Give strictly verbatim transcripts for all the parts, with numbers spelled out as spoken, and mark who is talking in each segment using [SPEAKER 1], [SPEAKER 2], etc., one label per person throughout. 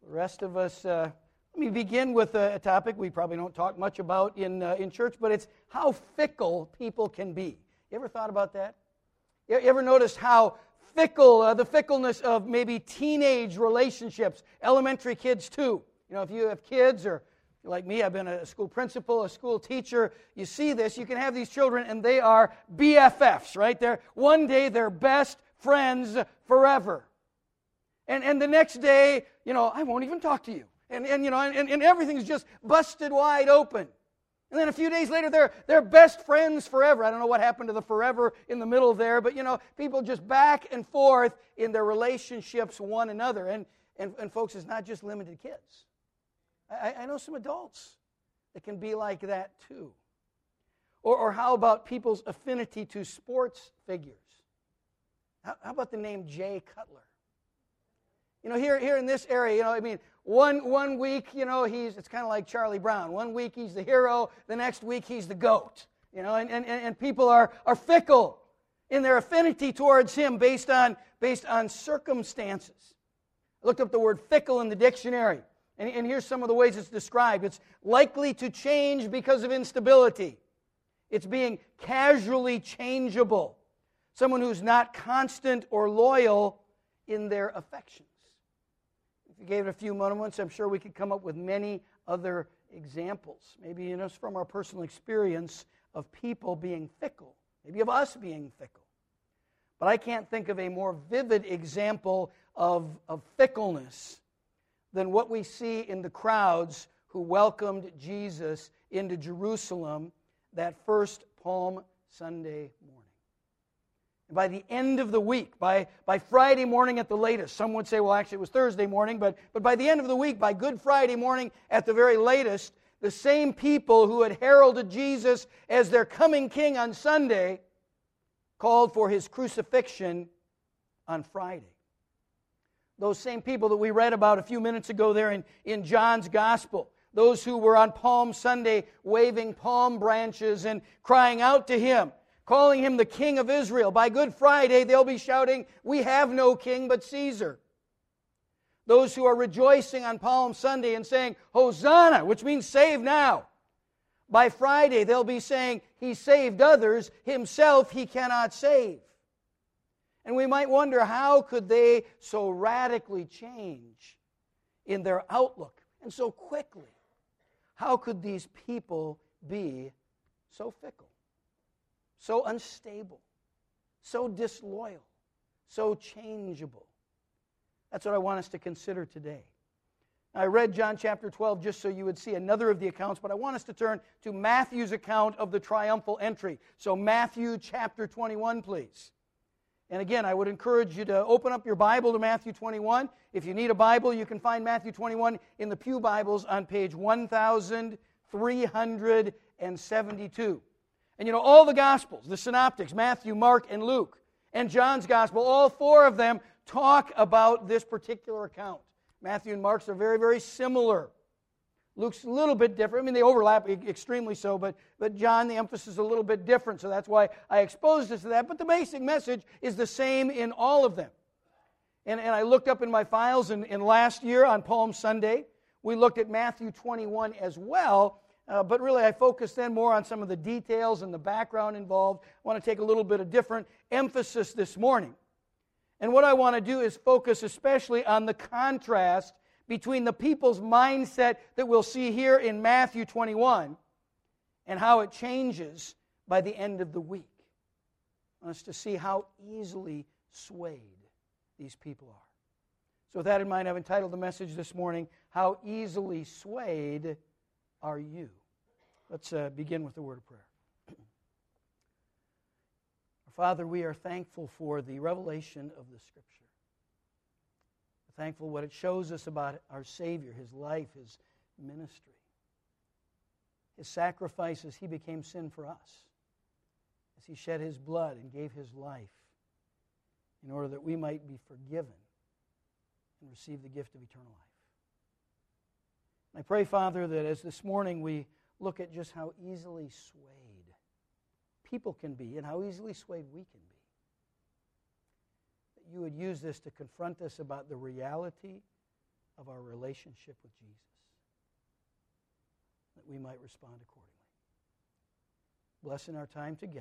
[SPEAKER 1] The rest of us, uh, let me begin with a, a topic we probably don't talk much about in, uh, in church, but it's how fickle people can be. You ever thought about that? You ever noticed how fickle, uh, the fickleness of maybe teenage relationships, elementary kids too? You know, if you have kids, or like me, I've been a school principal, a school teacher, you see this, you can have these children and they are B F Fs, right? They're, one day they're best friends forever. And and the next day, you know, I won't even talk to you. And, and you know, and, and everything's just busted wide open. And then a few days later, they're, they're best friends forever. I don't know what happened to the forever in the middle there, but, you know, people just back and forth in their relationships with one another. And, and, and folks, it's not just limited to kids. I, I know some adults that can be like that too. Or, or how about people's affinity to sports figures? How, how about the name Jay Cutler? You know, here, here in this area, you know, I mean, one one week, you know, he's, it's kind of like Charlie Brown. One week he's the hero, the next week he's the GOAT. You know, and, and, and people are, are fickle in their affinity towards him based on, based on circumstances. I looked up the word fickle in the dictionary, and, and here's some of the ways it's described. It's likely to change because of instability. It's being casually changeable. Someone who's not constant or loyal in their affections. If you gave it a few moments, I'm sure we could come up with many other examples. Maybe, you know, from our personal experience of people being fickle. Maybe of us being fickle. But I can't think of a more vivid example of, of fickleness than what we see in the crowds who welcomed Jesus into Jerusalem that first Palm Sunday morning. And by the end of the week, by, by Friday morning at the latest, some would say, well, actually it was Thursday morning, but, but by the end of the week, by Good Friday morning at the very latest, the same people who had heralded Jesus as their coming king on Sunday called for his crucifixion on Friday. Those same people that we read about a few minutes ago there in, in John's Gospel, those who were on Palm Sunday waving palm branches and crying out to him, calling him the King of Israel. By Good Friday, they'll be shouting, "We have no king but Caesar." Those who are rejoicing on Palm Sunday and saying, "Hosanna," which means save now. By Friday, they'll be saying, "He saved others, himself he cannot save." And we might wonder, how could they so radically change in their outlook and so quickly? How could these people be so fickle? So unstable, so disloyal, so changeable. That's what I want us to consider today. I read John chapter twelve just so you would see another of the accounts, but I want us to turn to Matthew's account of the triumphal entry. So Matthew chapter twenty-one, please. And again, I would encourage you to open up your Bible to Matthew twenty-one. If you need a Bible, you can find Matthew twenty-one in the Pew Bibles on page one thousand three hundred seventy-two. And you know, all the Gospels, the Synoptics, Matthew, Mark, and Luke, and John's Gospel, all four of them talk about this particular account. Matthew and Mark's are very, very similar. Luke's a little bit different. I mean, they overlap extremely so, but, but John, the emphasis is a little bit different, so that's why I exposed us to that. But the basic message is the same in all of them. And, and I looked up in my files, and, and last year on Palm Sunday, we looked at Matthew twenty-one as well. Uh, but really, I focused then more on some of the details and the background involved. I want to take a little bit of different emphasis this morning. And what I want to do is focus especially on the contrast between the people's mindset that we'll see here in Matthew twenty-one and how it changes by the end of the week. I want us to see how easily swayed these people are. So with that in mind, I've entitled the message this morning, "How Easily Swayed Are You?" Let's uh, begin with the word of prayer. Father, we are thankful for the revelation of the Scripture. We're thankful what it shows us about our Savior, His life, His ministry, His sacrifice as He became sin for us, as He shed His blood and gave His life in order that we might be forgiven and receive the gift of eternal life. I pray, Father, that as this morning we look at just how easily swayed people can be and how easily swayed we can be, that you would use this to confront us about the reality of our relationship with Jesus, that we might respond accordingly. Bless in our time together.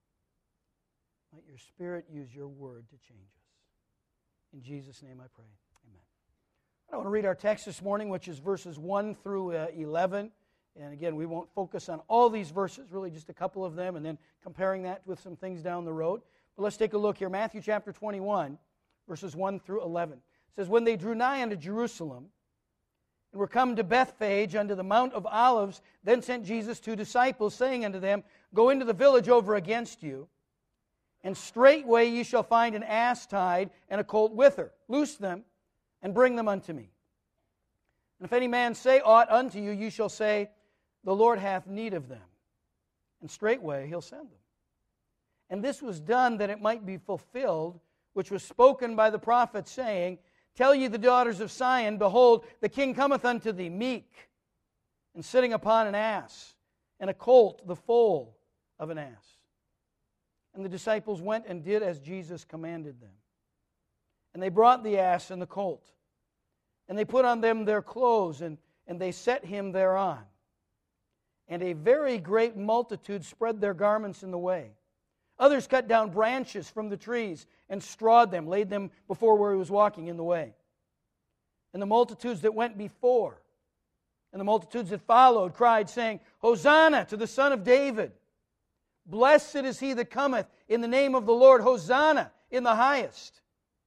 [SPEAKER 1] Let your Spirit use your word to change us. In Jesus' name I pray. Amen. I want to read our text this morning, which is verses one through uh, eleven. And again, we won't focus on all these verses, really just a couple of them, and then comparing that with some things down the road. But let's take a look here. Matthew chapter twenty-one, verses one through eleven. It says, "When they drew nigh unto Jerusalem, and were come to Bethphage unto the Mount of Olives, then sent Jesus two disciples, saying unto them, Go into the village over against you, and straightway ye shall find an ass tied, and a colt with her. Loose them, and bring them unto me. And if any man say aught unto you, you shall say, The Lord hath need of them. And straightway he'll send them. And this was done that it might be fulfilled, which was spoken by the prophet, saying, Tell ye the daughters of Sion, Behold, the king cometh unto thee, meek, and sitting upon an ass, and a colt, the foal of an ass. And the disciples went and did as Jesus commanded them. And they brought the ass and the colt, and they put on them their clothes, and, and they set him thereon. And a very great multitude spread their garments in the way. Others cut down branches from the trees and strawed them, laid them before where he was walking in the way. And the multitudes that went before, and the multitudes that followed, cried, saying, Hosanna to the Son of David! Blessed is he that cometh in the name of the Lord. Hosanna in the highest.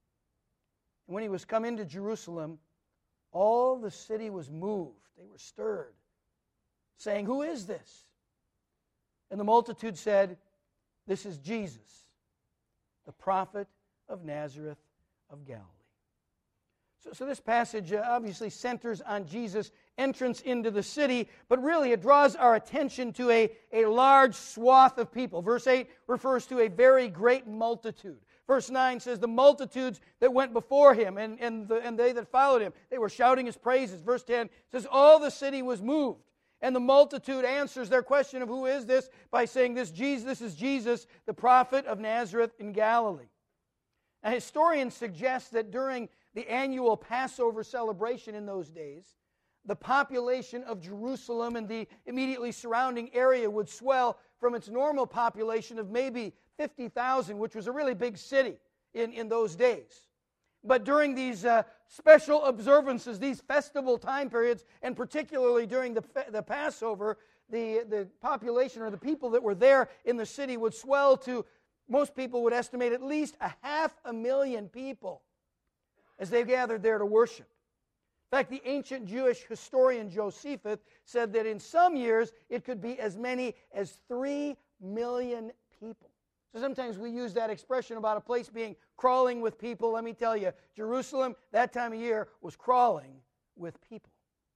[SPEAKER 1] And when he was come into Jerusalem, all the city was moved. They were stirred, saying, Who is this? And the multitude said, This is Jesus, the prophet of Nazareth of Galilee. So, so this passage uh, obviously centers on Jesus' entrance into the city, but really it draws our attention to a, a large swath of people. Verse eight refers to a very great multitude. Verse nine says the multitudes that went before him and, and, the, and they that followed him, they were shouting his praises. Verse ten says all the city was moved. And the multitude answers their question of who is this by saying this, Jesus, this is Jesus, the prophet of Nazareth in Galilee. Now, historians suggest that during the annual Passover celebration in those days, the population of Jerusalem and the immediately surrounding area would swell from its normal population of maybe fifty thousand, which was a really big city in, in those days. But during these uh, special observances, these festival time periods, and particularly during the, the Passover, the, the population or the people that were there in the city would swell to, most people would estimate, at least a half a million people as they gathered there to worship. In fact, the ancient Jewish historian Josephus said that in some years it could be as many as three million people. So sometimes we use that expression about a place being crawling with people. Let me tell you, Jerusalem, that time of year, was crawling with people.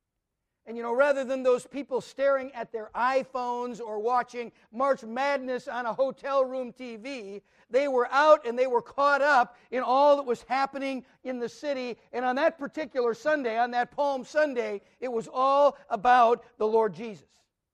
[SPEAKER 1] And you know, rather than those people staring at their iPhones or watching March Madness on a hotel room T V, they were out and they were caught up in all that was happening in the city. And on that particular Sunday, on that Palm Sunday, it was all about the Lord Jesus.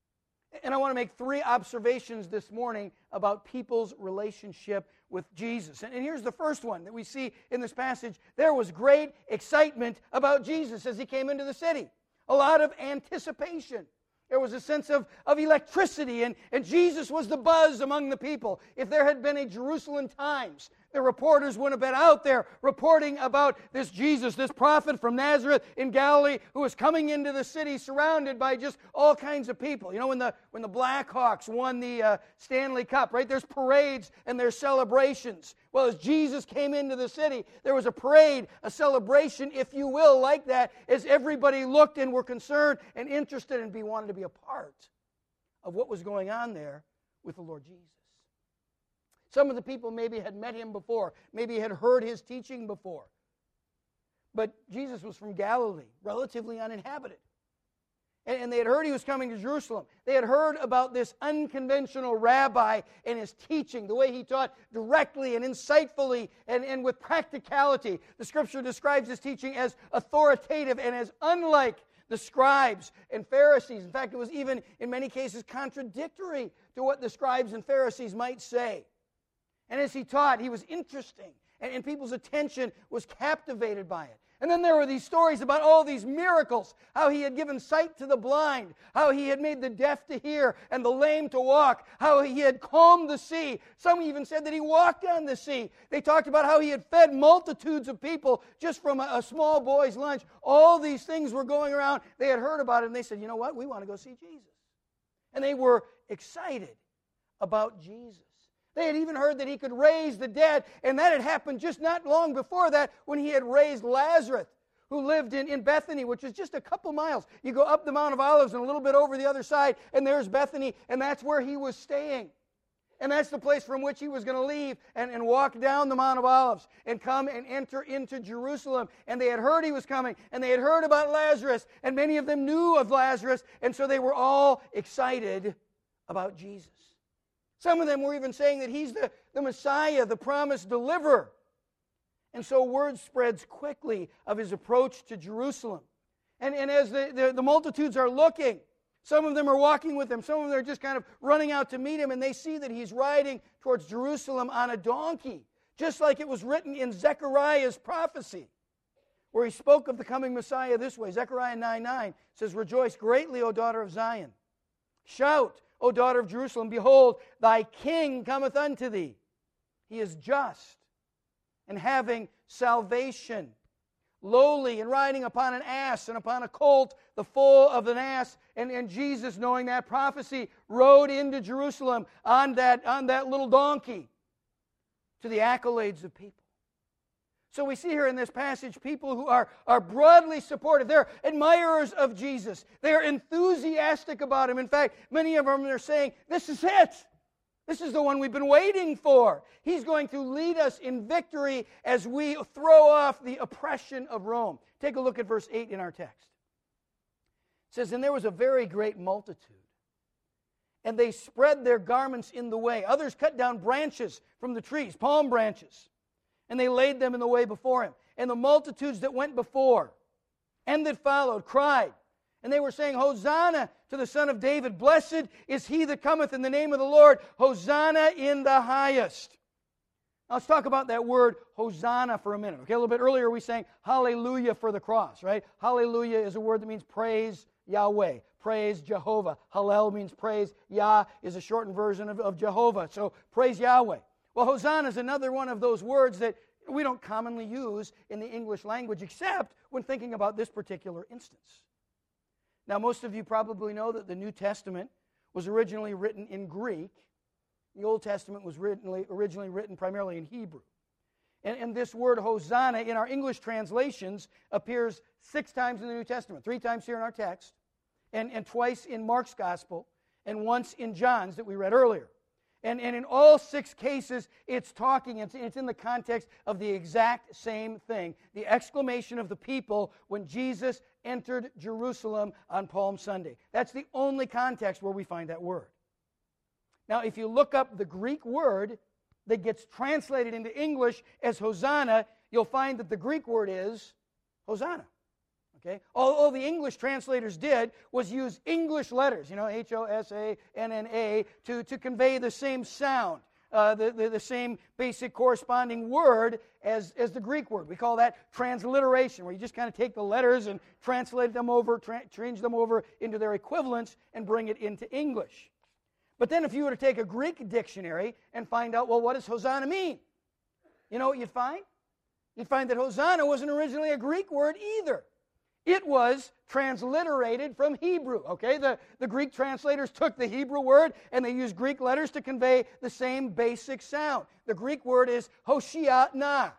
[SPEAKER 1] And I want to make three observations this morning about people's relationship with Jesus. And here's the first one that we see in this passage. There was great excitement about Jesus as he came into the city. A lot of anticipation. There was a sense of, of electricity, and, and Jesus was the buzz among the people. If there had been a Jerusalem Times, the reporters would have been out there reporting about this Jesus, this prophet from Nazareth in Galilee who was coming into the city surrounded by just all kinds of people. You know, when the when the Blackhawks won the uh, Stanley Cup, right, there's parades and there's celebrations. Well, as Jesus came into the city, there was a parade, a celebration, if you will, like that, as everybody looked and were concerned and interested and be wanted to be a part of what was going on there with the Lord Jesus. Some of the people maybe had met him before, maybe had heard his teaching before. But Jesus was from Galilee, relatively uninhabited. And, and they had heard he was coming to Jerusalem. They had heard about this unconventional rabbi and his teaching, the way he taught directly and insightfully and, and with practicality. The Scripture describes his teaching as authoritative and as unlike the scribes and Pharisees. In fact, it was even, in many cases, contradictory to what the scribes and Pharisees might say. And as he taught, he was interesting, and, and people's attention was captivated by it. And then there were these stories about all these miracles, how he had given sight to the blind, how he had made the deaf to hear and the lame to walk, how he had calmed the sea. Some even said that he walked on the sea. They talked about how he had fed multitudes of people just from a, a small boy's lunch. All these things were going around. They had heard about it, and they said, you know what, we want to go see Jesus. And they were excited about Jesus. They had even heard that he could raise the dead, and that had happened just not long before that when he had raised Lazarus, who lived in, in Bethany, which is just a couple miles. You go up the Mount of Olives and a little bit over the other side, and there's Bethany, and that's where he was staying. And that's the place from which he was going to leave and, and walk down the Mount of Olives and come and enter into Jerusalem. And they had heard he was coming, and they had heard about Lazarus, and many of them knew of Lazarus, and so they were all excited about Jesus. Some of them were even saying that he's the, the Messiah, the promised deliverer. And so word spreads quickly of his approach to Jerusalem. And, and as the, the, the multitudes are looking, some of them are walking with him, some of them are just kind of running out to meet him, and they see that he's riding towards Jerusalem on a donkey, just like it was written in Zechariah's prophecy, where he spoke of the coming Messiah this way. Zechariah nine nine says, "Rejoice greatly, O daughter of Zion. Shout, O daughter of Jerusalem, behold, thy king cometh unto thee. He is just and having salvation, lowly and riding upon an ass and upon a colt, the foal of an ass." And, and Jesus, knowing that prophecy, rode into Jerusalem on that, on that little donkey to the accolades of people. So we see here in this passage people who are, are broadly supportive. They're admirers of Jesus. They're enthusiastic about him. In fact, many of them are saying, this is it. This is the one we've been waiting for. He's going to lead us in victory as we throw off the oppression of Rome. Take a look at verse eight in our text. It says, "And there was a very great multitude, and they spread their garments in the way. Others cut down branches from the trees, palm branches, and they laid them in the way before him. And the multitudes that went before and that followed cried, and they were saying, Hosanna to the Son of David. Blessed is he that cometh in the name of the Lord. Hosanna in the highest." Now let's talk about that word Hosanna for a minute. Okay, a little bit earlier we sang hallelujah for the cross, right? Hallelujah is a word that means praise Yahweh, praise Jehovah. Hallel means praise. Yah is a shortened version of, of Jehovah. So praise Yahweh. Well, Hosanna is another one of those words that we don't commonly use in the English language except when thinking about this particular instance. Now, most of you probably know that the New Testament was originally written in Greek. The Old Testament was originally, originally written primarily in Hebrew. And, and this word Hosanna in our English translations appears six times in the New Testament, three times here in our text, and, and twice in Mark's Gospel, and once in John's that we read earlier. And, and in all six cases, it's talking, it's, it's in the context of the exact same thing, the exclamation of the people when Jesus entered Jerusalem on Palm Sunday. That's the only context where we find that word. Now, if you look up the Greek word that gets translated into English as Hosanna, you'll find that the Greek word is Hosanna. Okay? All, all the English translators did was use English letters, you know, H O S A N N A, to, to convey the same sound, uh, the, the, the same basic corresponding word as, as the Greek word. We call that transliteration, where you just kind of take the letters and translate them over, tra- change them over into their equivalents and bring it into English. But then if you were to take a Greek dictionary and find out, well, what does Hosanna mean? You know what you'd find? You'd find that Hosanna wasn't originally a Greek word either. It was transliterated from Hebrew, okay? The, the Greek translators took the Hebrew word and they used Greek letters to convey the same basic sound. The Greek word is Hoshiana.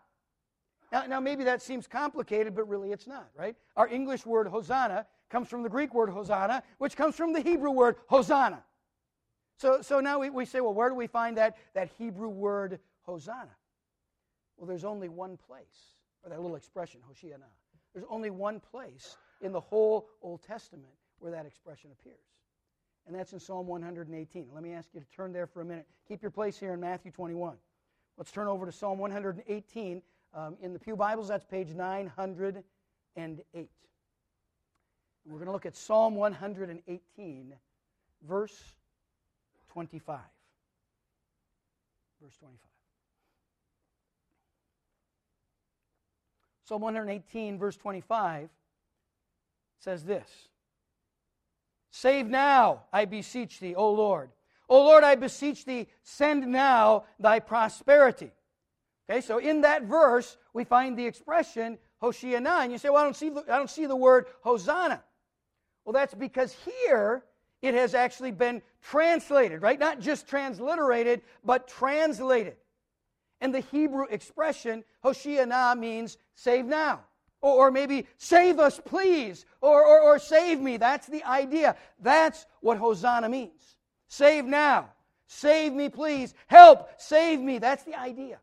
[SPEAKER 1] Now, now maybe that seems complicated, but really it's not, right? Our English word Hosanna comes from the Greek word Hosanna, which comes from the Hebrew word Hosanna. So, so now we, we say, well, where do we find that, that Hebrew word Hosanna? Well, there's only one place, or that little expression, Hoshiana. There's only one place in the whole Old Testament where that expression appears. And that's in Psalm one hundred eighteen. Let me ask you to turn there for a minute. Keep your place here in Matthew twenty-one. Let's turn over to Psalm one hundred eighteen. Um, in the Pew Bibles, that's page nine hundred eight. And we're going to look at Psalm one hundred eighteen, verse twenty-five. Verse twenty-five. Psalm one eighteen, verse twenty-five says this. Save now, I beseech thee, O Lord. O Lord, I beseech thee, send now thy prosperity. Okay, so in that verse, we find the expression Hoshiana. And you say, well, I don't see the, I don't see the word Hosanna. Well, that's because here it has actually been translated, right? Not just transliterated, but translated. And the Hebrew expression Hoshiana means save now. Or, or maybe save us, please. Or, or, or save me. That's the idea. That's what Hosanna means. Save now. Save me, please. Help. Save me. That's the idea.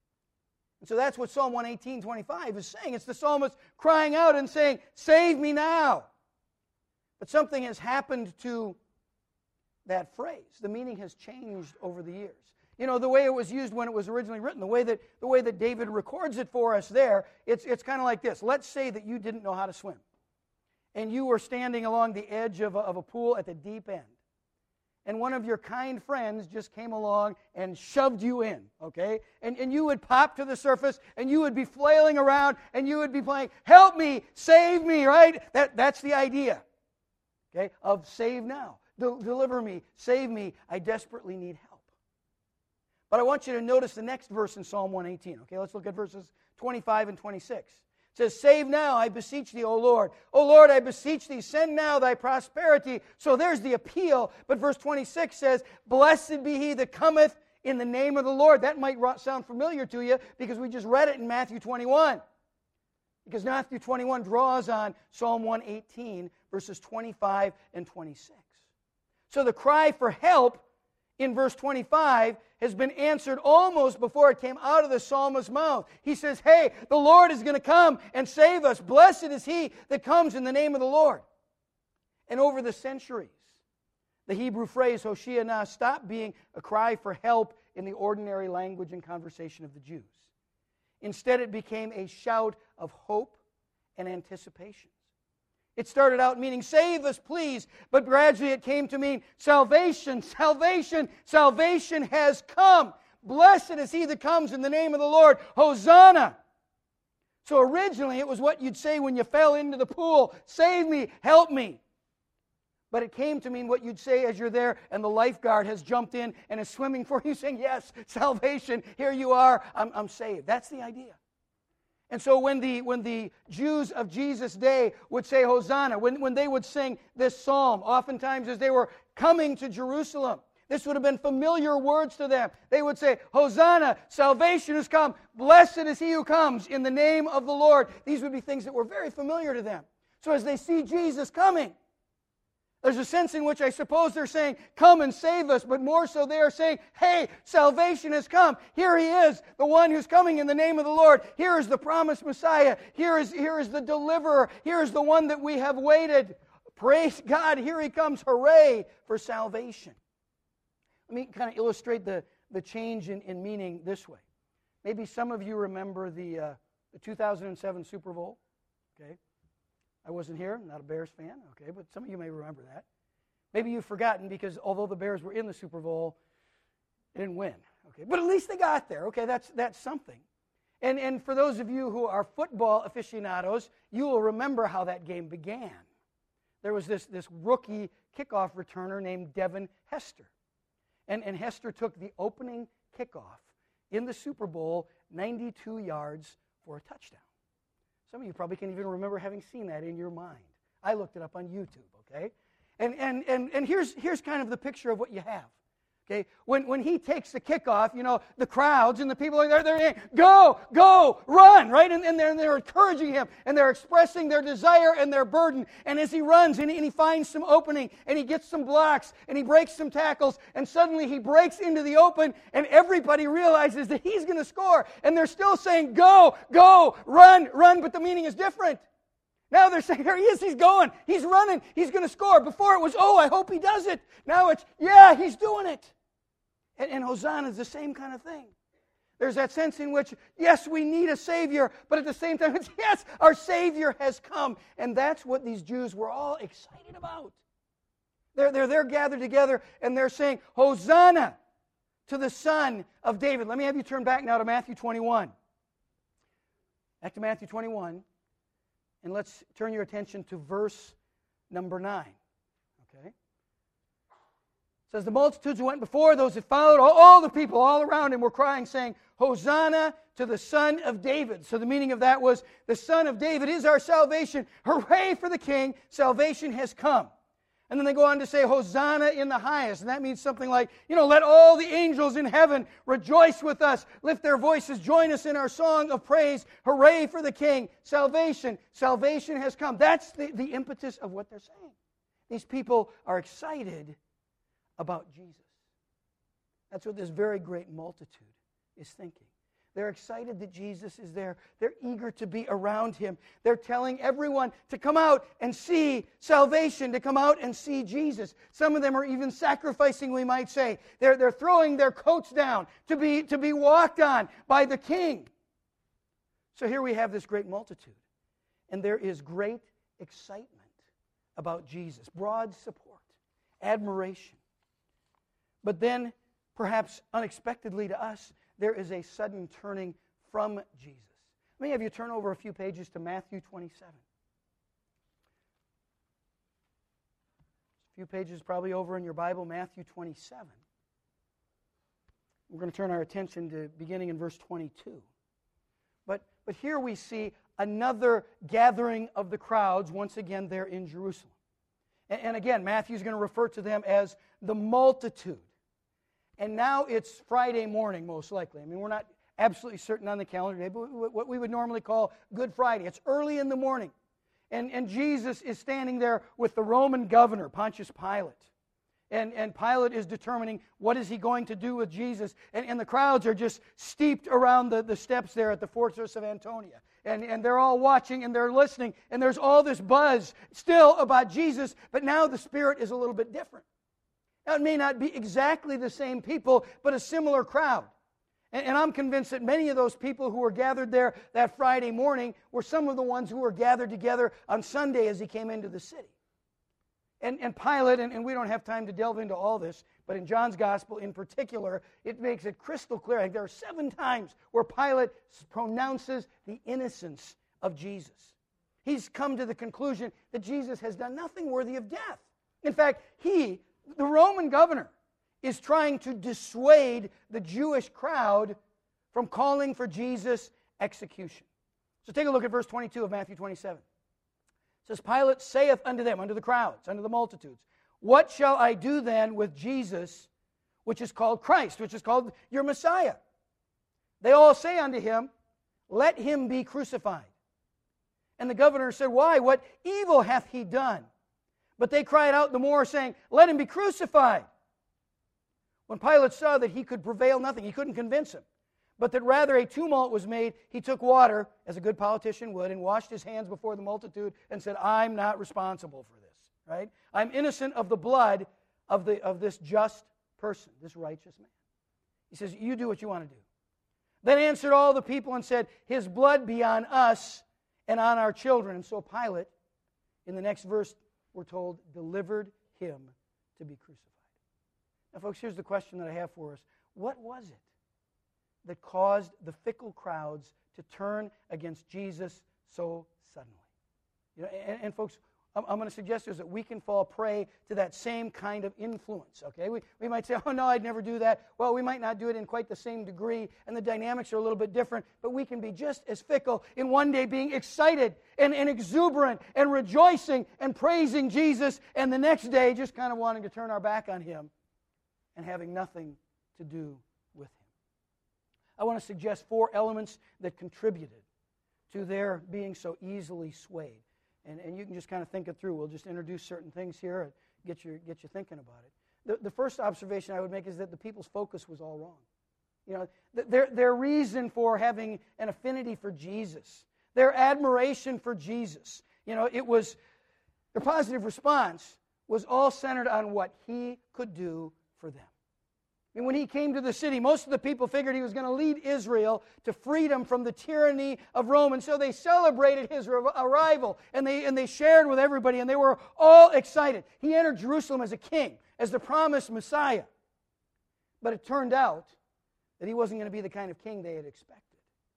[SPEAKER 1] And so that's what Psalm one eighteen, twenty-five is saying. It's the psalmist crying out and saying, save me now. But something has happened to that phrase. The meaning has changed over the years. You know, the way it was used when it was originally written, the way that, the way that David records it for us there, it's, it's kind of like this. Let's say that you didn't know how to swim. And you were standing along the edge of a, of a pool at the deep end. And one of your kind friends just came along and shoved you in, okay? And, and you would pop to the surface, and you would be flailing around, and you would be playing, help me, save me, right? That, that's the idea, okay, of save now. Del- deliver me, save me, I desperately need help. But I want you to notice the next verse in Psalm one eighteen, okay? Let's look at verses twenty-five and twenty-six. It says, save now, I beseech thee, O Lord. O Lord, I beseech thee, send now thy prosperity. So there's the appeal. But verse twenty-six says, blessed be he that cometh in the name of the Lord. That might sound familiar to you because we just read it in Matthew twenty-one. Because Matthew twenty-one draws on Psalm one eighteen, verses twenty-five and twenty-six. So the cry for help in verse twenty-five has been answered almost before it came out of the psalmist's mouth. He says, hey, the Lord is going to come and save us. Blessed is he that comes in the name of the Lord. And over the centuries, the Hebrew phrase Hoshiana stopped being a cry for help in the ordinary language and conversation of the Jews. Instead, it became a shout of hope and anticipation. It started out meaning, save us, please, but gradually it came to mean salvation, salvation, salvation has come. Blessed is he that comes in the name of the Lord. Hosanna. So originally it was what you'd say when you fell into the pool, save me, help me. But it came to mean what you'd say as you're there and the lifeguard has jumped in and is swimming for you, saying, yes, salvation, here you are, I'm, I'm saved. That's the idea. And so when the, when the Jews of Jesus' day would say Hosanna, when, when they would sing this psalm, oftentimes as they were coming to Jerusalem, this would have been familiar words to them. They would say, Hosanna, salvation has come, blessed is he who comes in the name of the Lord. These would be things that were very familiar to them. So as they see Jesus coming, there's a sense in which I suppose they're saying, come and save us, but more so they are saying, hey, salvation has come. Here he is, the one who's coming in the name of the Lord. Here is the promised Messiah. Here is, here is the deliverer. Here is the one that we have waited. Praise God, here he comes. Hooray for salvation. Let me kind of illustrate the, the change in, in meaning this way. Maybe some of you remember the, uh, the two thousand seven Super Bowl, okay? I wasn't here, I'm not a Bears fan, okay, but some of you may remember that. Maybe you've forgotten because although the Bears were in the Super Bowl, they didn't win, okay? But at least they got there, okay? That's that's something. And and for those of you who are football aficionados, you will remember how that game began. There was this, this rookie kickoff returner named Devin Hester. And, and Hester took the opening kickoff in the Super Bowl, ninety-two yards for a touchdown. Some of you probably can't even remember having seen that in your mind. I looked it up on YouTube, okay? And and and, and here's, here's kind of the picture of what you have. Okay, when, when he takes the kickoff, you know, the crowds and the people are there, they're saying, go, go, run, right? And, and, they're, and they're encouraging him, and they're expressing their desire and their burden. And as he runs, and he, and he finds some opening, and he gets some blocks, and he breaks some tackles, and suddenly he breaks into the open, and everybody realizes that he's going to score. And they're still saying, go, go, run, run, but the meaning is different. Now they're saying, here he is, he's going, he's running, he's going to score. Before it was, oh, I hope he does it. Now it's, yeah, he's doing it. And, and Hosanna is the same kind of thing. There's that sense in which, yes, we need a Savior, but at the same time, it's, yes, our Savior has come. And that's what these Jews were all excited about. They're, they're, they're gathered together, and they're saying, Hosanna to the Son of David. Let me have you turn back now to Matthew twenty-one. Back to Matthew twenty-one, and let's turn your attention to verse number nine. Okay? It says, the multitudes who went before, those that followed, all, all the people all around him were crying, saying, Hosanna to the Son of David. So the meaning of that was, the Son of David is our salvation. Hooray for the King. Salvation has come. And then they go on to say, Hosanna in the highest. And that means something like, you know, let all the angels in heaven rejoice with us, lift their voices, join us in our song of praise. Hooray for the King. Salvation. Salvation has come. That's the, the impetus of what they're saying. These people are excited about Jesus. That's what this very great multitude is thinking. They're excited that Jesus is there. They're eager to be around him. They're telling everyone to come out and see salvation, to come out and see Jesus. Some of them are even sacrificing, we might say. They're, they're throwing their coats down to be, to be walked on by the King. So here we have this great multitude. And there is great excitement about Jesus. Broad support, admiration. But then, perhaps unexpectedly to us, there is a sudden turning from Jesus. Let me have you turn over a few pages to Matthew twenty-seven. A few pages probably over in your Bible, Matthew twenty-seven. We're going to turn our attention to beginning in verse twenty-two. But, but here we see another gathering of the crowds, once again there in Jerusalem. And, and again, Matthew's going to refer to them as the multitude. And now it's Friday morning, most likely. I mean, we're not absolutely certain on the calendar today, but what we would normally call Good Friday. It's early in the morning. And, and Jesus is standing there with the Roman governor, Pontius Pilate. And, and Pilate is determining what is he going to do with Jesus. And, and the crowds are just steeped around the, the steps there at the fortress of Antonia. And, and they're all watching and they're listening. And there's all this buzz still about Jesus, but now the spirit is a little bit different. Now, it may not be exactly the same people, but a similar crowd. And, and I'm convinced that many of those people who were gathered there that Friday morning were some of the ones who were gathered together on Sunday as he came into the city. And, and Pilate, and, and we don't have time to delve into all this, but in John's Gospel in particular, it makes it crystal clear. Like there are seven times where Pilate pronounces the innocence of Jesus. He's come to the conclusion that Jesus has done nothing worthy of death. In fact, he... the Roman governor is trying to dissuade the Jewish crowd from calling for Jesus' execution. So take a look at verse twenty-two of Matthew twenty-seven. It says, Pilate saith unto them, unto the crowds, unto the multitudes, what shall I do then with Jesus, which is called Christ, which is called your Messiah? They all say unto him, let him be crucified. And the governor said, why? What evil hath he done? But they cried out the more, saying, let him be crucified. When Pilate saw that he could prevail nothing, he couldn't convince him, but that rather a tumult was made, he took water, as a good politician would, and washed his hands before the multitude and said, I'm not responsible for this, right? I'm innocent of the blood of, the, of this just person, this righteous man. He says, you do what you want to do. Then answered all the people and said, his blood be on us and on our children. And so Pilate, in the next verse, we're told, delivered him to be crucified. Now, folks, here's the question that I have for us. What was it that caused the fickle crowds to turn against Jesus so suddenly? You know, and, and folks, I'm, I'm going to suggest is that we can fall prey to that same kind of influence, okay? We, we might say, oh, no, I'd never do that. Well, we might not do it in quite the same degree, and the dynamics are a little bit different, but we can be just as fickle in one day being excited and, and exuberant and rejoicing and praising Jesus, and the next day just kind of wanting to turn our back on him and having nothing to do with him. I want to suggest four elements that contributed to their being so easily swayed. And, and you can just kind of think it through. We'll just introduce certain things here and get you, get you thinking about it. The, the first observation I would make is that the people's focus was all wrong. You know, th- their, their reason for having an affinity for Jesus, their admiration for Jesus, you know, it was, their positive response was all centered on what he could do for them. I mean, when he came to the city, most of the people figured he was going to lead Israel to freedom from the tyranny of Rome. And so they celebrated his arrival, and they, and they shared with everybody, and they were all excited. He entered Jerusalem as a king, as the promised Messiah. But it turned out that he wasn't going to be the kind of king they had expected.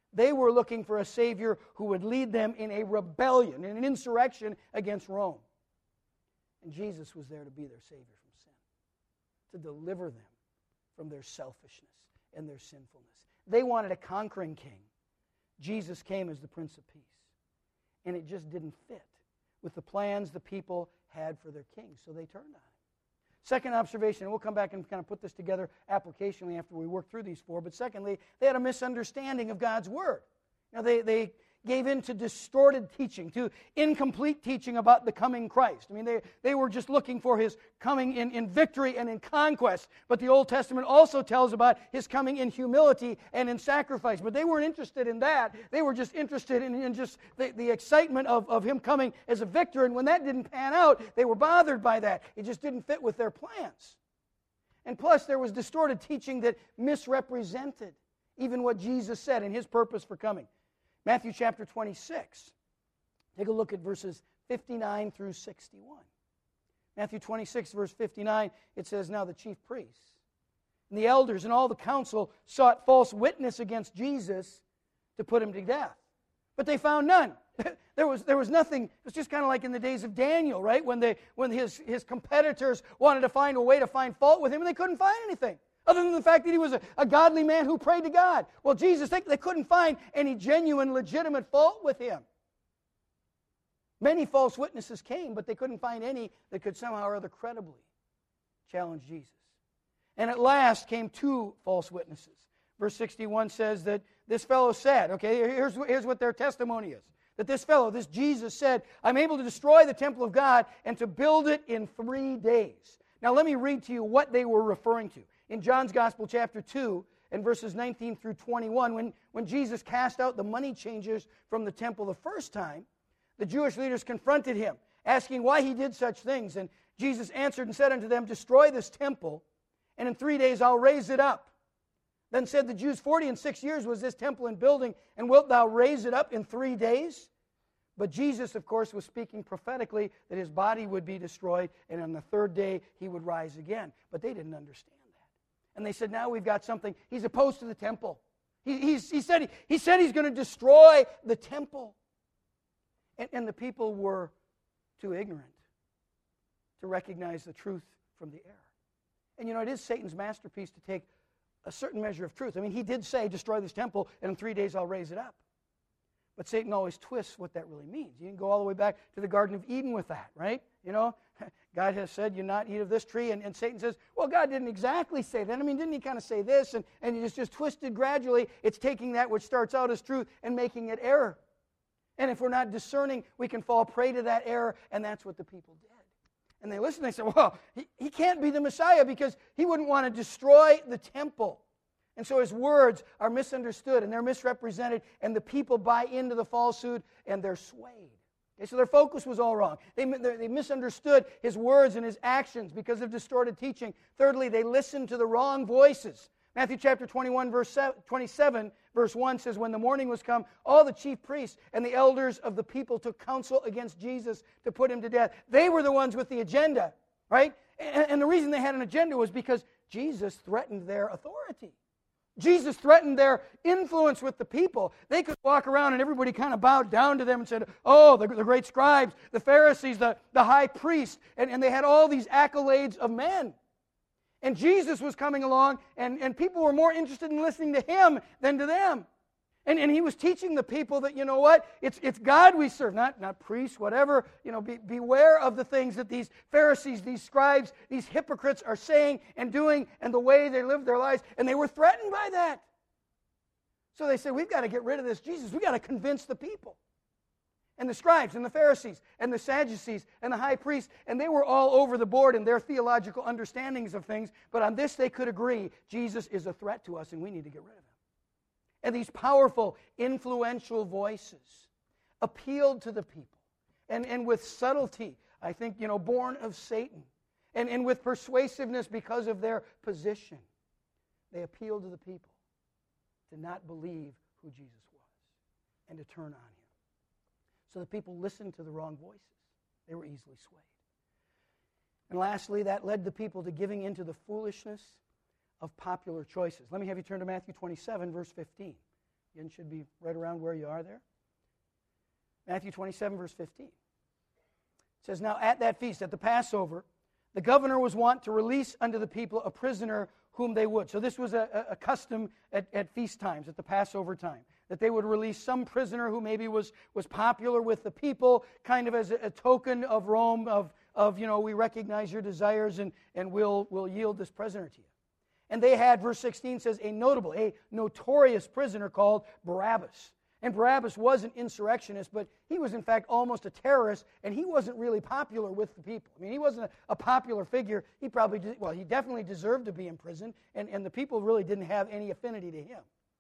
[SPEAKER 1] They were looking for a Savior who would lead them in a rebellion, in an insurrection against Rome. And Jesus was there to be their Savior from sin, to deliver them from their selfishness and their sinfulness. They wanted a conquering king. Jesus came as the Prince of Peace. And it just didn't fit with the plans the people had for their king, so they turned on him. Second observation, and we'll come back and kind of put this together applicationally after we work through these four, but secondly, they had a misunderstanding of God's Word. Now, they, they gave in to distorted teaching, to incomplete teaching about the coming Christ. I mean, they, they were just looking for His coming in, in victory and in conquest, but the Old Testament also tells about His coming in humility and in sacrifice. But they weren't interested in that. They were just interested in, in just the, the excitement of, of Him coming as a victor, and when that didn't pan out, they were bothered by that. It just didn't fit with their plans. And plus, there was distorted teaching that misrepresented even what Jesus said and His purpose for coming. Matthew chapter twenty-six. Take a look at verses fifty-nine through sixty-one. Matthew twenty-six, verse fifty-nine, it says, "Now the chief priests and the elders and all the council sought false witness against Jesus to put Him to death. But they found none." There was, there was nothing. It was just kind of like in the days of Daniel, right? When, they, when his, his competitors wanted to find a way to find fault with him, and they couldn't find anything. Other than the fact that he was a, a godly man who prayed to God. Well, Jesus, they, they couldn't find any genuine, legitimate fault with Him. Many false witnesses came, but they couldn't find any that could somehow or other credibly challenge Jesus. And at last came two false witnesses. Verse sixty-one says that this fellow said, okay, here's, here's what their testimony is. That this fellow, this Jesus said, "I'm able to destroy the temple of God and to build it in three days. Now let me read to you what they were referring to. In John's Gospel, chapter two, and verses nineteen through twenty-one, when, when Jesus cast out the money changers from the temple the first time, the Jewish leaders confronted Him, asking why He did such things. And Jesus answered and said unto them, "Destroy this temple, and in three days I'll raise it up." Then said the Jews, "Forty and six years was this temple in building, and wilt thou raise it up in three days?" But Jesus, of course, was speaking prophetically that His body would be destroyed, and on the third day He would rise again. But they didn't understand. And they said, now we've got something. He's opposed to the temple. He, he's, he, said, he, he said he's going to destroy the temple. And, and the people were too ignorant to recognize the truth from the error. And you know, it is Satan's masterpiece to take a certain measure of truth. I mean, he did say, destroy this temple, and in three days I'll raise it up. But Satan always twists what that really means. You can go all the way back to the Garden of Eden with that, right? You know, God has said, you not eat of this tree, and, and Satan says, well, God didn't exactly say that. I mean, didn't He kind of say this? And, and it's just twisted gradually. It's taking that which starts out as truth and making it error. And if we're not discerning, we can fall prey to that error, and that's what the people did. And they listened, they said, well, he, he can't be the Messiah because He wouldn't want to destroy the temple. And so His words are misunderstood and they're misrepresented, and the people buy into the falsehood and they're swayed. Okay, so their focus was all wrong. They, they misunderstood His words and His actions because of distorted teaching. Thirdly, they listened to the wrong voices. Matthew chapter twenty-one, verse twenty-seven, verse one says, "When the morning was come, all the chief priests and the elders of the people took counsel against Jesus to put Him to death." They were the ones with the agenda, right? And, and the reason they had an agenda was because Jesus threatened their authority. Jesus threatened their influence with the people. They could walk around and everybody kind of bowed down to them and said, oh, the, the great scribes, the Pharisees, the, the high priest, and, and they had all these accolades of men. And Jesus was coming along, and, and people were more interested in listening to Him than to them. And, and He was teaching the people that, you know what, it's, it's God we serve, not, not priests, whatever. You know, be, beware of the things that these Pharisees, these scribes, these hypocrites are saying and doing and the way they live their lives. And they were threatened by that. So they said, we've got to get rid of this Jesus. We've got to convince the people. And the scribes and the Pharisees and the Sadducees and the high priests, and they were all over the board in their theological understandings of things. But on this they could agree, Jesus is a threat to us and we need to get rid of Him. And these powerful, influential voices appealed to the people. And, and with subtlety, I think, you know, born of Satan. And, and with persuasiveness because of their position. They appealed to the people to not believe who Jesus was and to turn on Him. So the people listened to the wrong voices. They were easily swayed. And lastly, that led the people to giving into the foolishness of popular choices. Let me have you turn to Matthew twenty-seven, verse fifteen. Again, should be right around where you are there. Matthew twenty-seven, verse fifteen. It says, Now at that feast, at the Passover, the governor was wont to release unto the people a prisoner whom they would. So this was a, a custom at, at feast times, at the Passover time, that they would release some prisoner who maybe was, was popular with the people, kind of as a, a token of Rome, of, of, you know, we recognize your desires and, and we'll, we'll yield this prisoner to you. And they had, verse sixteen says, a notable, a notorious prisoner called Barabbas. And Barabbas was an insurrectionist, but he was in fact almost a terrorist, and he wasn't really popular with the people. I mean, he wasn't a, a popular figure. He probably, did, well, he definitely deserved to be in prison, and, and the people really didn't have any affinity to him.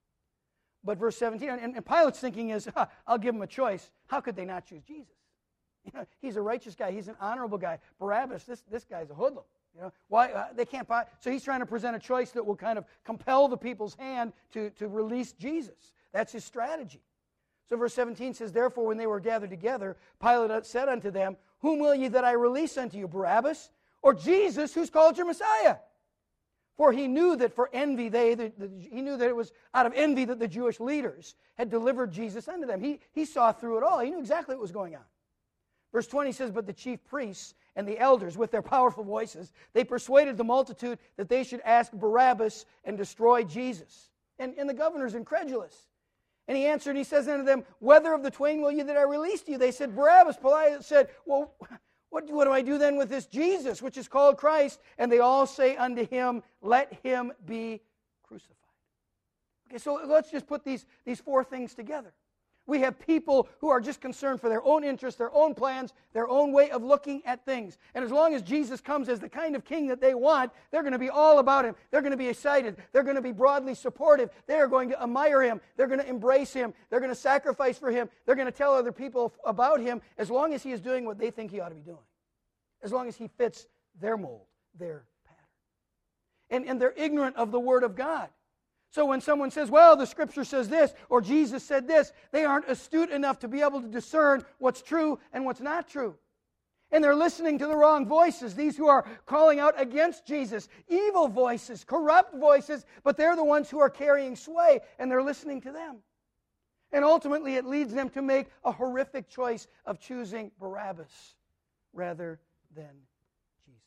[SPEAKER 1] But verse seventeen, and, and Pilate's thinking is, huh, I'll give him a choice. How could they not choose Jesus? You know, he's a righteous guy. He's an honorable guy. Barabbas, this, this guy's a hoodlum. You know, why uh, they can't buy. So he's trying to present a choice that will kind of compel the people's hand to, to release Jesus. That's his strategy. So verse seventeen says, Therefore, when they were gathered together, Pilate said unto them, Whom will ye that I release unto you, Barabbas, or Jesus, who's called your Messiah? For he knew that for envy they, the, the, he knew that it was out of envy that the Jewish leaders had delivered Jesus unto them. He, he saw through it all. He knew exactly what was going on. Verse twenty says, But the chief priests and the elders, with their powerful voices, they persuaded the multitude that they should ask Barabbas and destroy Jesus. And, and the governor's incredulous. And he answered, and he says unto them, Whether of the twain will ye that I release to you? They said, Barabbas. Pilate said, Well, what, what do I do then with this Jesus, which is called Christ? And they all say unto him, Let him be crucified. Okay, so let's just put these, these four things together. We have people who are just concerned for their own interests, their own plans, their own way of looking at things. And as long as Jesus comes as the kind of king that they want, they're going to be all about him. They're going to be excited. They're going to be broadly supportive. They are going to admire him. They're going to embrace him. They're going to sacrifice for him. They're going to tell other people about him as long as he is doing what they think he ought to be doing. As long as he fits their mold, their pattern. And, and they're ignorant of the Word of God. So when someone says, well, the Scripture says this, or Jesus said this, they aren't astute enough to be able to discern what's true and what's not true. And they're listening to the wrong voices, these who are calling out against Jesus, evil voices, corrupt voices, but they're the ones who are carrying sway, and they're listening to them. And ultimately it leads them to make a horrific choice of choosing Barabbas rather than Jesus.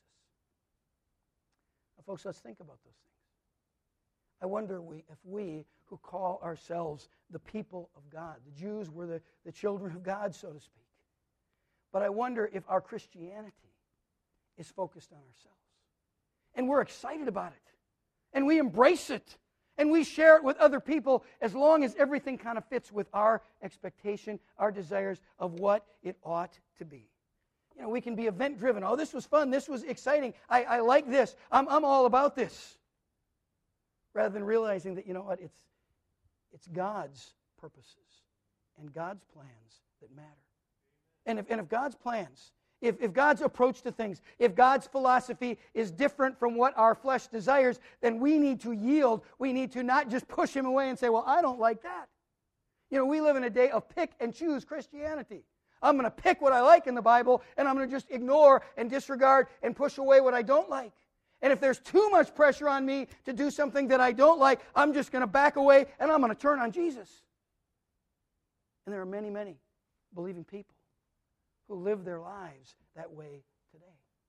[SPEAKER 1] Now, folks, let's think about those things. I wonder we, if we, who call ourselves the people of God, the Jews were the, the children of God, so to speak. But I wonder if our Christianity is focused on ourselves. And we're excited about it. And we embrace it. And we share it with other people as long as everything kind of fits with our expectation, our desires of what it ought to be. You know, we can be event-driven. Oh, this was fun. This was exciting. I, I like this. I'm, I'm all about this. Rather than realizing that, you know what, it's, it's God's purposes and God's plans that matter. And if, and if God's plans, if, if God's approach to things, if God's philosophy is different from what our flesh desires, then we need to yield. We need to not just push him away and say, well, I don't like that. You know, we live in a day of pick and choose Christianity. I'm going to pick what I like in the Bible, and I'm going to just ignore and disregard and push away what I don't like. And if there's too much pressure on me to do something that I don't like, I'm just going to back away and I'm going to turn on Jesus. And there are many, many believing people who live their lives that way today.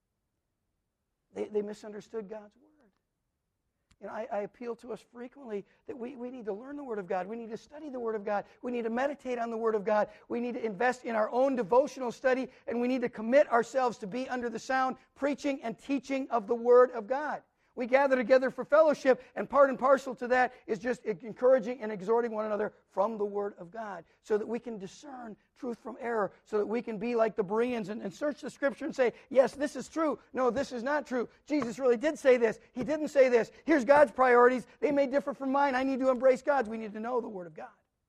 [SPEAKER 1] They, they misunderstood God's Word. You know, I, I appeal to us frequently that we, we need to learn the Word of God. We need to study the Word of God. We need to meditate on the Word of God. We need to invest in our own devotional study, and we need to commit ourselves to be under the sound preaching and teaching of the Word of God. We gather together for fellowship, and part and parcel to that is just encouraging and exhorting one another from the Word of God so that we can discern truth from error, so that we can be like the Bereans and, and search the Scripture and say, yes, this is true. No, this is not true. Jesus really did say this. He didn't say this. Here's God's priorities. They may differ from mine. I need to embrace God's. We need to know the Word of God.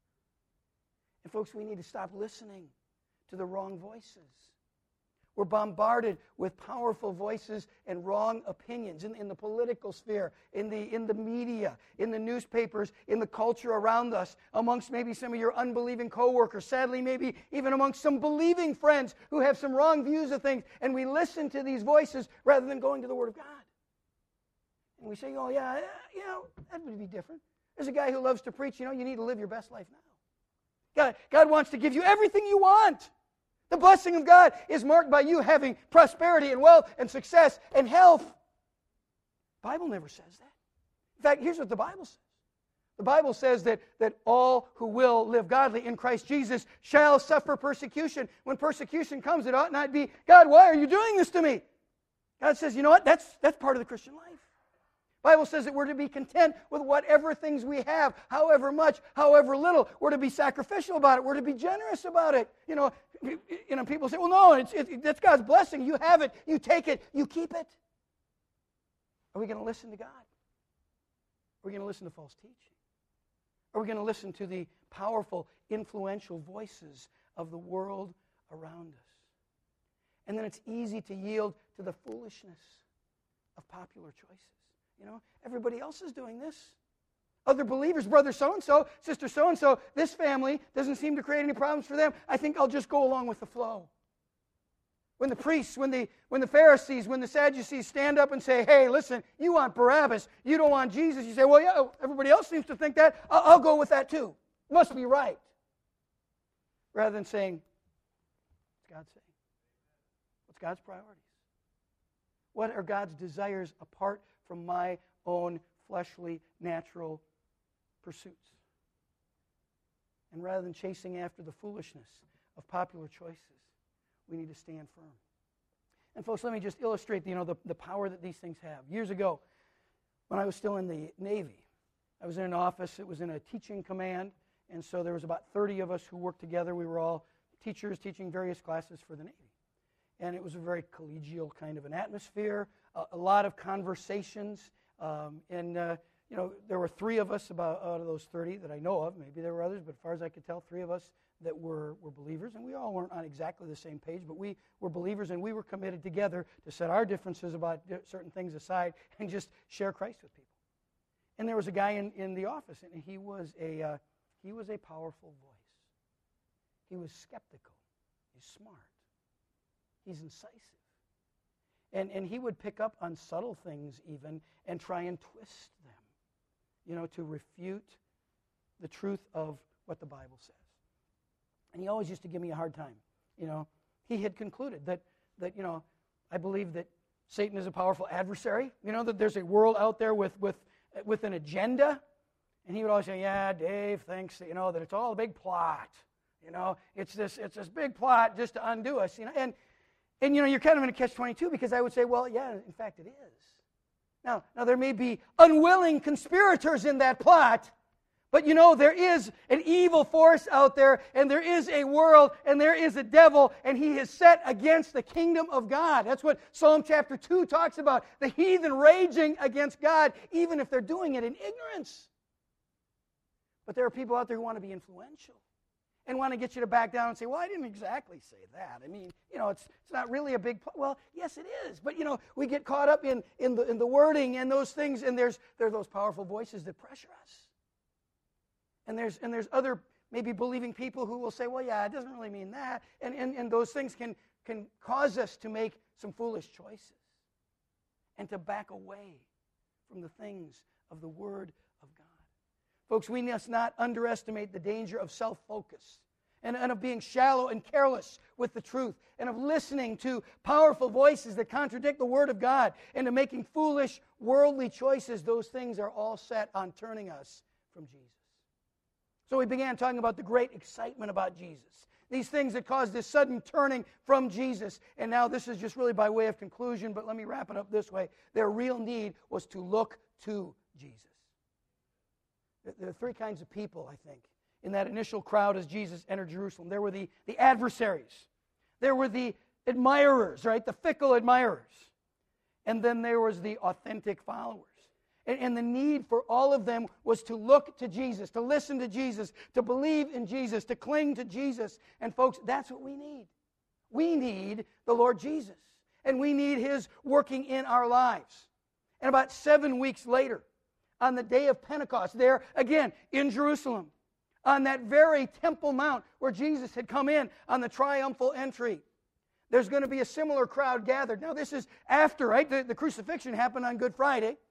[SPEAKER 1] And folks, we need to stop listening to the wrong voices. We're bombarded with powerful voices and wrong opinions in, in the political sphere, in the, in the media, in the newspapers, in the culture around us, amongst maybe some of your unbelieving coworkers, sadly maybe even amongst some believing friends who have some wrong views of things, and we listen to these voices rather than going to the Word of God. And we say, oh yeah, you know, that would be different. There's a guy who loves to preach, you know, you need to live your best life now. God, God wants to give you everything you want. The blessing of God is marked by you having prosperity and wealth and success and health. The Bible never says that. In fact, here's what the Bible says. The Bible says that, that all who will live godly in Christ Jesus shall suffer persecution. When persecution comes, it ought not be, God, why are you doing this to me? God says, you know what? That's, that's part of the Christian life. The Bible says that we're to be content with whatever things we have, however much, however little. We're to be sacrificial about it. We're to be generous about it. You know, you know people say, well, no, it's, it, that's God's blessing. You have it. You take it. You keep it. Are we going to listen to God? Are we going to listen to false teaching? Are we going to listen to the powerful, influential voices of the world around us? And then it's easy to yield to the foolishness of popular choices. You know, everybody else is doing this. Other believers, brother so-and-so, sister so-and-so, this family doesn't seem to create any problems for them. I think I'll just go along with the flow. When the priests, when the, when the Pharisees, when the Sadducees stand up and say, hey, listen, you want Barabbas, you don't want Jesus. You say, well, yeah, everybody else seems to think that. I'll, I'll go with that too. Must be right. Rather than saying, what's God saying? What's God's priorities? What are God's desires apart from my own fleshly, natural pursuits? And rather than chasing after the foolishness of popular choices, we need to stand firm. And folks, let me just illustrate, you know, the, the power that these things have. Years ago, when I was still in the Navy, I was in an office. It was in a teaching command, and so there was about thirty of us who worked together. We were all teachers teaching various classes for the Navy. And it was a very collegial kind of an atmosphere, a, a lot of conversations. Um, and, uh, you know, there were three of us about out of those thirty that I know of. Maybe there were others, but as far as I could tell, three of us that were, were believers. And we all weren't on exactly the same page, but we were believers, and we were committed together to set our differences about certain things aside and just share Christ with people. And there was a guy in, in the office, and he was a uh, he was a powerful voice. He was skeptical. He's smart. He's incisive. And, and he would pick up on subtle things even and try and twist them, you know, to refute the truth of what the Bible says. And he always used to give me a hard time. You know, he had concluded that, that you know, I believe that Satan is a powerful adversary, you know, that there's a world out there with, with, with an agenda. And he would always say, yeah, Dave thinks that, you know, that it's all a big plot. You know, it's this, it's this big plot just to undo us, you know. And And, you know, you're kind of in a catch twenty-two because I would say, well, yeah, in fact, it is. Now, now there may be unwilling conspirators in that plot, but, you know, there is an evil force out there, and there is a world, and there is a devil, and he is set against the kingdom of God. That's what Psalm chapter two talks about, the heathen raging against God, even if they're doing it in ignorance. But there are people out there who want to be influential and want to get you to back down and say, well, I didn't exactly say that. I mean, you know, it's it's not really a big... Pl-. Well, yes, it is. But, you know, we get caught up in, in, the, in the wording and those things, and there's there are those powerful voices that pressure us. And there's and there's other maybe believing people who will say, well, yeah, it doesn't really mean that. And, and, and those things can, can cause us to make some foolish choices and to back away from the things of the Word of God. Folks, we must not underestimate the danger of self-focus and, and of being shallow and careless with the truth and of listening to powerful voices that contradict the Word of God and to making foolish, worldly choices. Those things are all set on turning us from Jesus. So we began talking about the great excitement about Jesus. These things that caused this sudden turning from Jesus. And now this is just really by way of conclusion, but let me wrap it up this way. Their real need was to look to Jesus. There are three kinds of people, I think, in that initial crowd as Jesus entered Jerusalem. There were the, the adversaries. There were the admirers, right? The fickle admirers. And then there was the authentic followers. And, and the need for all of them was to look to Jesus, to listen to Jesus, to believe in Jesus, to cling to Jesus. And folks, that's what we need. We need the Lord Jesus. And we need His working in our lives. And about seven weeks later, on the day of Pentecost, there again in Jerusalem, on that very Temple Mount where Jesus had come in on the triumphal entry, there's going to be a similar crowd gathered. Now this is after, right? The, the crucifixion happened on Good Friday.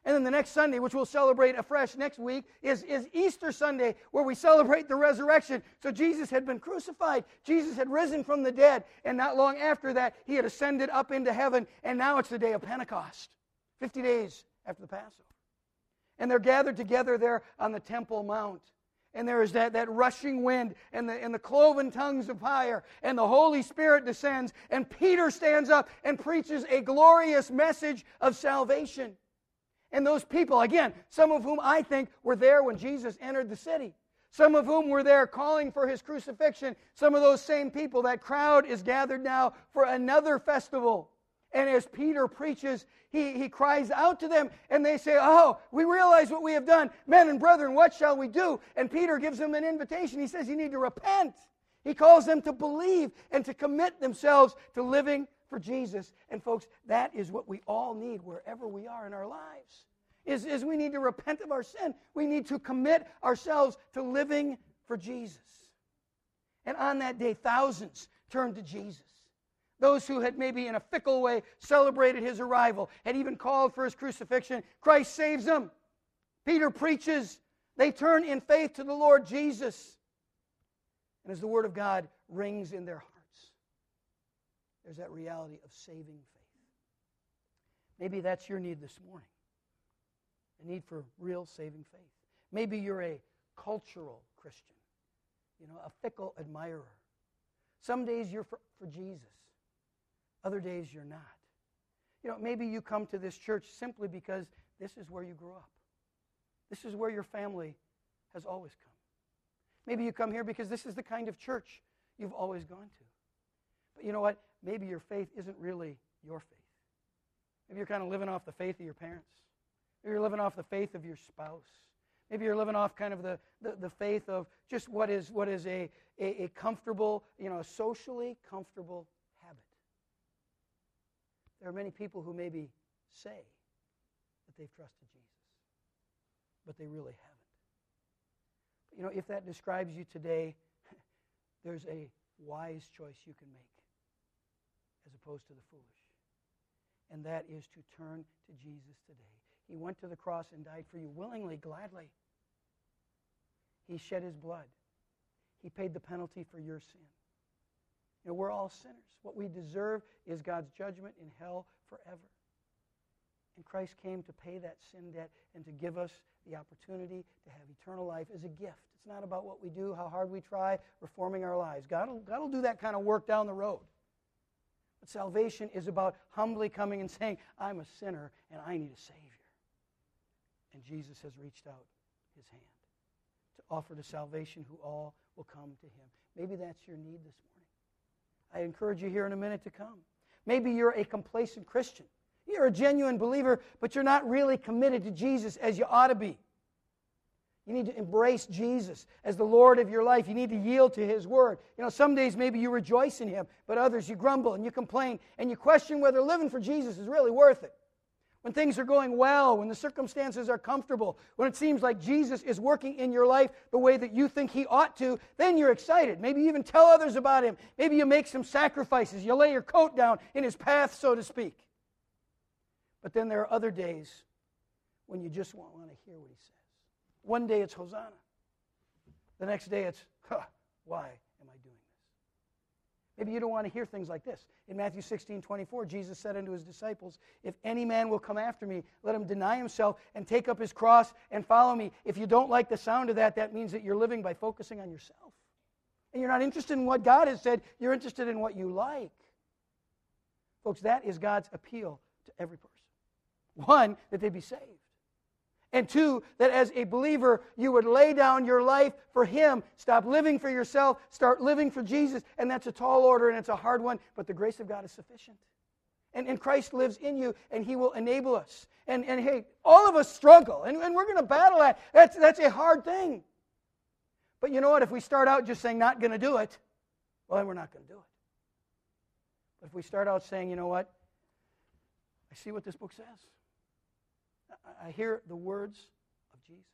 [SPEAKER 1] And then the next Sunday, which we'll celebrate afresh next week, is, is Easter Sunday, where we celebrate the resurrection. So Jesus had been crucified. Jesus had risen from the dead. And not long after that, he had ascended up into heaven. And now it's the day of Pentecost, fifty days after the Passover. And they're gathered together there on the Temple Mount. And there is that, that rushing wind and the, and the cloven tongues of fire. And the Holy Spirit descends. And Peter stands up and preaches a glorious message of salvation. And those people, again, some of whom I think were there when Jesus entered the city. Some of whom were there calling for his crucifixion. Some of those same people, that crowd is gathered now for another festival. And as Peter preaches, he, he cries out to them, and they say, oh, we realize what we have done. Men and brethren, what shall we do? And Peter gives them an invitation. He says you need to repent. He calls them to believe and to commit themselves to living for Jesus. And folks, that is what we all need wherever we are in our lives, is, is we need to repent of our sin. We need to commit ourselves to living for Jesus. And on that day, thousands turned to Jesus. Those who had maybe in a fickle way celebrated his arrival, had even called for his crucifixion, Christ saves them. Peter preaches. They turn in faith to the Lord Jesus. And as the Word of God rings in their hearts, there's that reality of saving faith. Maybe that's your need this morning. A need for real saving faith. Maybe you're a cultural Christian, you know, a fickle admirer. Some days you're for, for Jesus. Other days you're not. You know, maybe you come to this church simply because this is where you grew up. This is where your family has always come. Maybe you come here because this is the kind of church you've always gone to. But you know what? Maybe your faith isn't really your faith. Maybe you're kind of living off the faith of your parents. Maybe you're living off the faith of your spouse. Maybe you're living off kind of the, the, the faith of just what is what is a, a, a comfortable, you know, a socially comfortable habit. There are many people who maybe say that they've trusted Jesus, but they really haven't. But you know, if that describes you today, there's a wise choice you can make as opposed to the foolish. And that is to turn to Jesus today. He went to the cross and died for you willingly, gladly. He shed his blood. He paid the penalty for your sin. You know, we're all sinners. What we deserve is God's judgment in hell forever. And Christ came to pay that sin debt and to give us the opportunity to have eternal life as a gift. It's not about what we do, how hard we try, reforming our lives. God will, God will do that kind of work down the road. But salvation is about humbly coming and saying, I'm a sinner and I need a Savior. And Jesus has reached out his hand to offer to salvation who all will come to him. Maybe that's your need this morning. I encourage you here in a minute to come. Maybe you're a complacent Christian. You're a genuine believer, but you're not really committed to Jesus as you ought to be. You need to embrace Jesus as the Lord of your life. You need to yield to his word. You know, some days maybe you rejoice in him, but others you grumble and you complain and you question whether living for Jesus is really worth it. When things are going well, when the circumstances are comfortable, when it seems like Jesus is working in your life the way that you think he ought to, then you're excited. Maybe you even tell others about him. Maybe you make some sacrifices. You lay your coat down in his path, so to speak. But then there are other days when you just won't want to hear what he says. One day it's Hosanna. The next day it's, huh, why am I doing this? Maybe you don't want to hear things like this. In Matthew sixteen twenty-four, Jesus said unto his disciples, if any man will come after me, let him deny himself and take up his cross and follow me. If you don't like the sound of that, that means that you're living by focusing on yourself. And you're not interested in what God has said. You're interested in what you like. Folks, that is God's appeal to every person. One, that they be saved. And two, that as a believer, you would lay down your life for him. Stop living for yourself. Start living for Jesus. And that's a tall order and it's a hard one, but the grace of God is sufficient. And, and Christ lives in you and he will enable us. And, and hey, all of us struggle and, and we're going to battle that. That's, that's a hard thing. But you know what? If we start out just saying not going to do it, well, then we're not going to do it. But if we start out saying, you know what? I see what this book says. I hear the words of Jesus.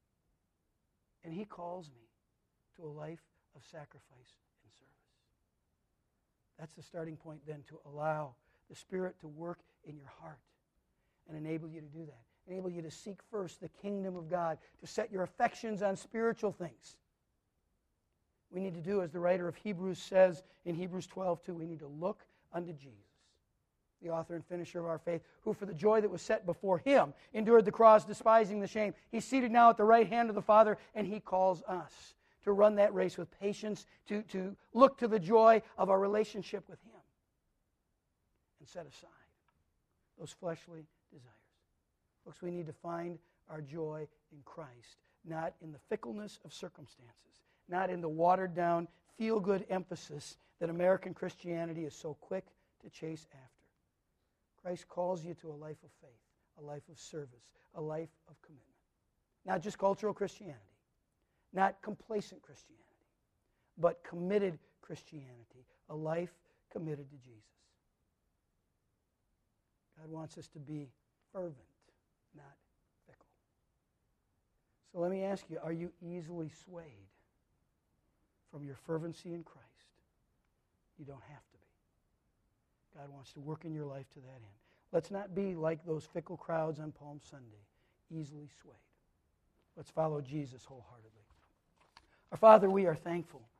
[SPEAKER 1] And he calls me to a life of sacrifice and service. That's the starting point then, to allow the Spirit to work in your heart and enable you to do that. enable you to seek first the kingdom of God, to set your affections on spiritual things. We need to do, as the writer of Hebrews says in Hebrews twelve two, we need to look unto Jesus, the author and finisher of our faith, who for the joy that was set before him endured the cross, despising the shame. He's seated now at the right hand of the Father, and he calls us to run that race with patience, to, to look to the joy of our relationship with him, and set aside those fleshly desires. Folks, we need to find our joy in Christ, not in the fickleness of circumstances, not in the watered-down, feel-good emphasis that American Christianity is so quick to chase after. Christ calls you to a life of faith, a life of service, a life of commitment. Not just cultural Christianity, not complacent Christianity, but committed Christianity, a life committed to Jesus. God wants us to be fervent, not fickle. So let me ask you, are you easily swayed from your fervency in Christ? You don't have to be. God wants to work in your life to that end. Let's not be like those fickle crowds on Palm Sunday, easily swayed. Let's follow Jesus wholeheartedly. Our Father, we are thankful